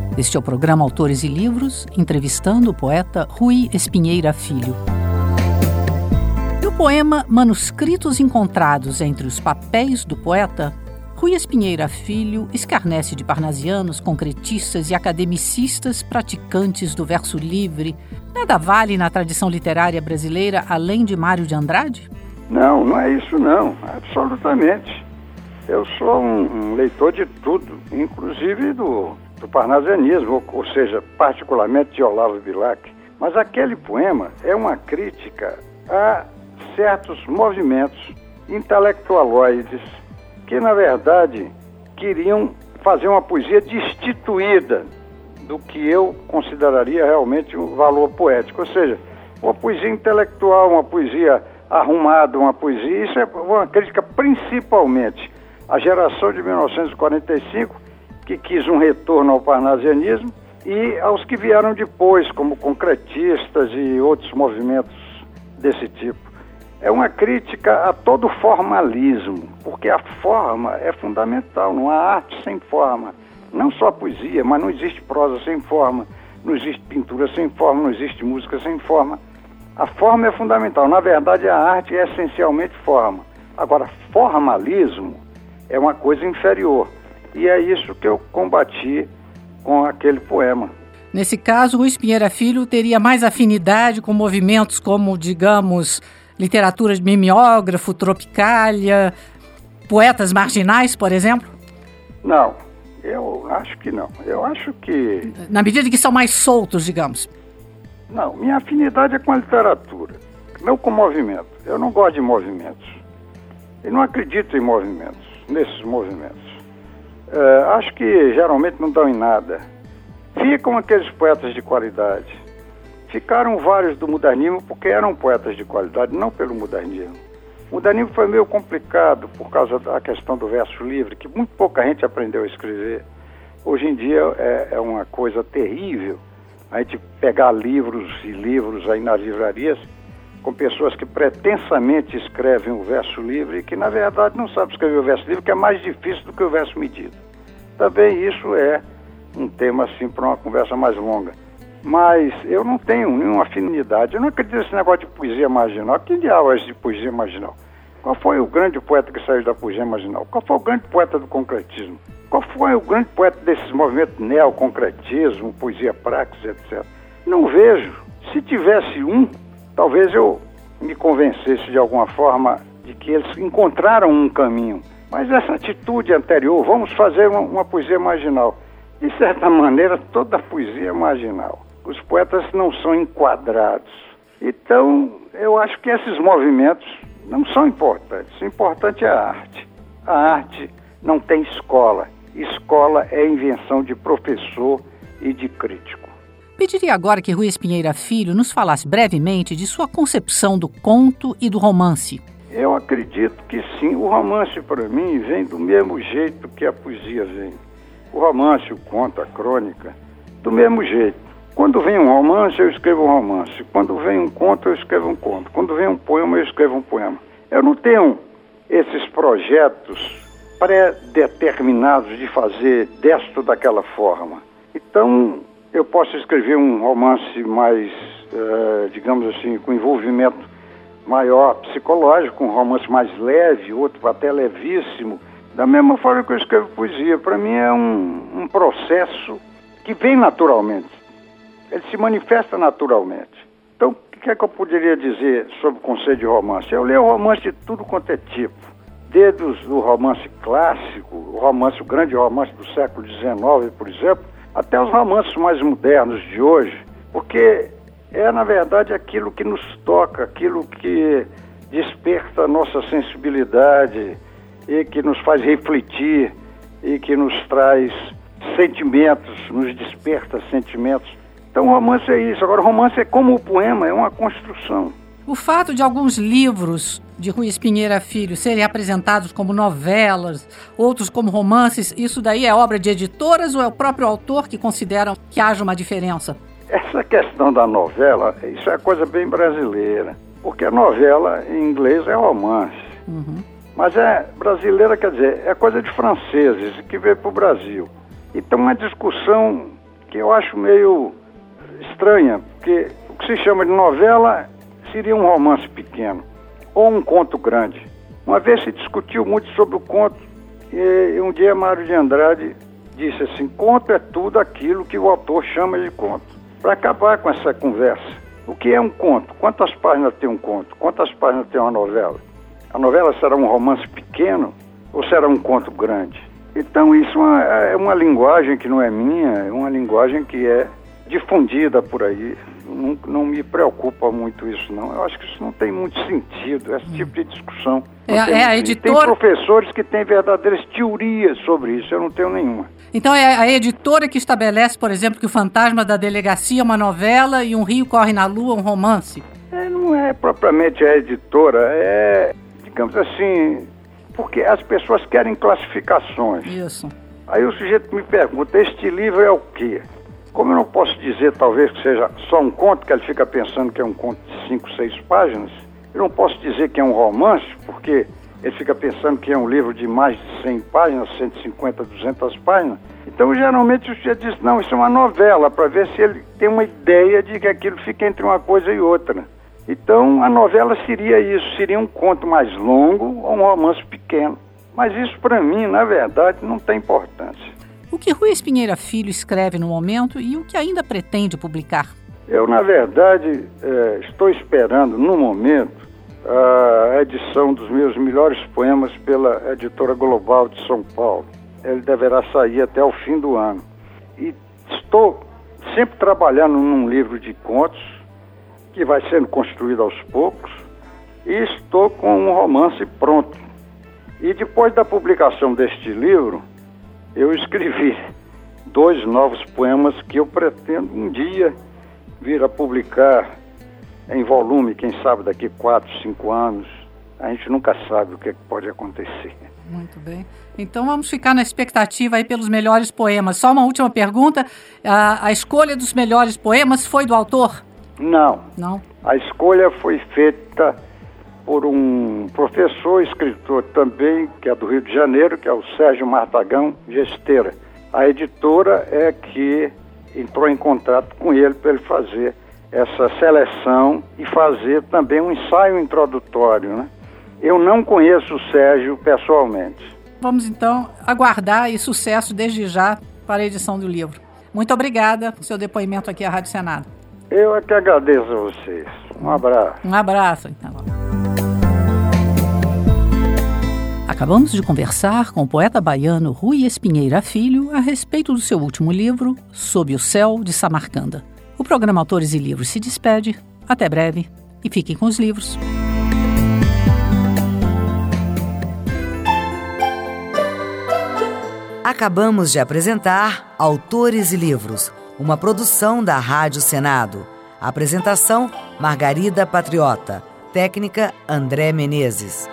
Este é o programa Autores e Livros, entrevistando o poeta Rui Espinheira Filho. No poema Manuscritos Encontrados entre os Papéis do Poeta, Rui Espinheira Filho escarnece de parnasianos, concretistas e academicistas praticantes do verso livre. Nada vale na tradição literária brasileira além de Mário de Andrade? Não, não é isso não, absolutamente. Eu sou um leitor de tudo, inclusive do parnasianismo, ou seja, particularmente de Olavo Bilac. Mas aquele poema é uma crítica a certos movimentos intelectualoides que, na verdade, queriam fazer uma poesia destituída do que eu consideraria realmente um valor poético. Ou seja, uma poesia intelectual, uma poesia arrumada, uma poesia... Isso é uma crítica principalmente à geração de 1945, que quis um retorno ao parnasianismo, e aos que vieram depois, como concretistas e outros movimentos desse tipo. É uma crítica a todo formalismo, porque a forma é fundamental, não há arte sem forma. Não só a poesia, mas não existe prosa sem forma, não existe pintura sem forma, não existe música sem forma. A forma é fundamental. Na verdade, a arte é essencialmente forma. Agora, formalismo é uma coisa inferior. E é isso que eu combati com aquele poema. Nesse caso, Rui Espinheira Filho teria mais afinidade com movimentos como, digamos, literatura de mimeógrafo, tropicália, poetas marginais, por exemplo? Não, eu acho que não. Eu acho que... Na medida que são mais soltos, digamos. Não, minha afinidade é com a literatura, não com movimento. Eu não gosto de movimentos. E não acredito em movimentos, nesses movimentos. Acho que geralmente não dão em nada. Ficam aqueles poetas de qualidade. Ficaram vários do modernismo porque eram poetas de qualidade, não pelo modernismo. O modernismo foi meio complicado por causa da questão do verso livre, que muito pouca gente aprendeu a escrever. Hoje em dia é uma coisa terrível a gente pegar livros e livros aí nas livrarias com pessoas que pretensamente escrevem o verso livre e que, na verdade, não sabem escrever o verso livre, que é mais difícil do que o verso medido. Também isso é um tema, assim, para uma conversa mais longa. Mas eu não tenho nenhuma afinidade. Eu não acredito nesse negócio de poesia marginal. Que diabo é esse de poesia marginal? Qual foi o grande poeta que saiu da poesia marginal? Qual foi o grande poeta do concretismo? Qual foi o grande poeta desses movimentos neoconcretismo, poesia praxis, etc.? Não vejo. Se tivesse um, talvez eu me convencesse de alguma forma de que eles encontraram um caminho. Mas essa atitude anterior, vamos fazer uma poesia marginal. De certa maneira, toda a poesia é marginal. Os poetas não são enquadrados. Então, eu acho que esses movimentos não são importantes. O importante é a arte. A arte não tem escola. Escola é invenção de professor e de crítico. Pediria agora que Rui Espinheira Filho nos falasse brevemente de sua concepção do conto e do romance. Eu acredito que sim. O romance, para mim, vem do mesmo jeito que a poesia vem. O romance, o conto, a crônica, do mesmo jeito. Quando vem um romance, eu escrevo um romance. Quando vem um conto, eu escrevo um conto. Quando vem um poema, eu escrevo um poema. Eu não tenho esses projetos pré-determinados de fazer desta ou daquela forma. Então, eu posso escrever um romance mais, digamos assim, com envolvimento maior psicológico, um romance mais leve, outro até levíssimo. Da mesma forma que eu escrevo poesia, para mim é um processo que vem naturalmente. Ele se manifesta naturalmente. Então, o que é que eu poderia dizer sobre o conceito de romance? Eu leio romance de tudo quanto é tipo. Desde o romance clássico, o grande romance do século XIX, por exemplo, até os romances mais modernos de hoje, porque é, na verdade, aquilo que nos toca, aquilo que desperta a nossa sensibilidade e que nos faz refletir e que nos traz sentimentos, nos desperta sentimentos. Então o romance é isso. Agora o romance é como o poema, é uma construção. O fato de alguns livros de Rui Espinheira Filho serem apresentados como novelas, outros como romances, isso daí é obra de editoras ou é o próprio autor que considera que haja uma diferença? Essa questão da novela, isso é coisa bem brasileira, porque a novela em inglês é romance. Uhum. Mas é brasileira, quer dizer, é coisa de franceses que veio para o Brasil. Então, uma discussão que eu acho meio estranha, porque o que se chama de novela seria um romance pequeno ou um conto grande. Uma vez se discutiu muito sobre o conto e um dia Mário de Andrade disse assim: conto é tudo aquilo que o autor chama de conto. Para acabar com essa conversa, o que é um conto? Quantas páginas tem um conto? Quantas páginas tem uma novela? A novela será um romance pequeno ou será um conto grande? Então isso é uma linguagem que não é minha, é uma linguagem que é difundida por aí. Não me preocupa muito isso, não. Eu acho que isso não tem muito sentido, esse tipo de discussão. A editora... Tem professores que têm verdadeiras teorias sobre isso, eu não tenho nenhuma. Então é a editora que estabelece, por exemplo, que O Fantasma da Delegacia é uma novela e Um Rio Corre na Lua um romance? Não é propriamente a editora, digamos assim, porque as pessoas querem classificações. Isso. Aí o sujeito me pergunta, este livro é o quê? Como eu não posso dizer, talvez, que seja só um conto, que ele fica pensando que é um conto de 5, 6 páginas, eu não posso dizer que é um romance, porque ele fica pensando que é um livro de mais de 100 páginas, 150, 200 páginas. Então, geralmente, o sujeito diz, não, isso é uma novela, para ver se ele tem uma ideia de que aquilo fica entre uma coisa e outra. Então, a novela seria isso, seria um conto mais longo ou um romance pequeno. Mas isso, para mim, na verdade, não tem importância. O que Rui Espinheira Filho escreve no momento e o que ainda pretende publicar? Eu, na verdade, estou esperando, no momento, a edição dos meus melhores poemas pela Editora Global de São Paulo. Ele deverá sair até o fim do ano. E estou sempre trabalhando num livro de contos, que vai sendo construído aos poucos, e estou com um romance pronto. E depois da publicação deste livro, eu escrevi 2 novos poemas que eu pretendo um dia vir a publicar em volume, quem sabe daqui 4, 5 anos. A gente nunca sabe o que pode acontecer. Muito bem. Então vamos ficar na expectativa aí pelos melhores poemas. Só uma última pergunta. A escolha dos melhores poemas foi do autor? Não. A escolha foi feita por um professor, escritor também, que é do Rio de Janeiro, que é o Sérgio Martagão de Esteira. A editora é que entrou em contato com ele para ele fazer essa seleção e fazer também um ensaio introdutório, né? Eu não conheço o Sérgio pessoalmente. Vamos então aguardar e sucesso desde já para a edição do livro. Muito obrigada pelo seu depoimento aqui à Rádio Senado. Eu é que agradeço a vocês. Um abraço. Um abraço, então. Acabamos de conversar com o poeta baiano Rui Espinheira Filho a respeito do seu último livro, Sob o Céu de Samarcanda. O programa Autores e Livros se despede. Até breve e fiquem com os livros. Acabamos de apresentar Autores e Livros, uma produção da Rádio Senado. Apresentação, Margarida Patriota. Técnica, André Menezes.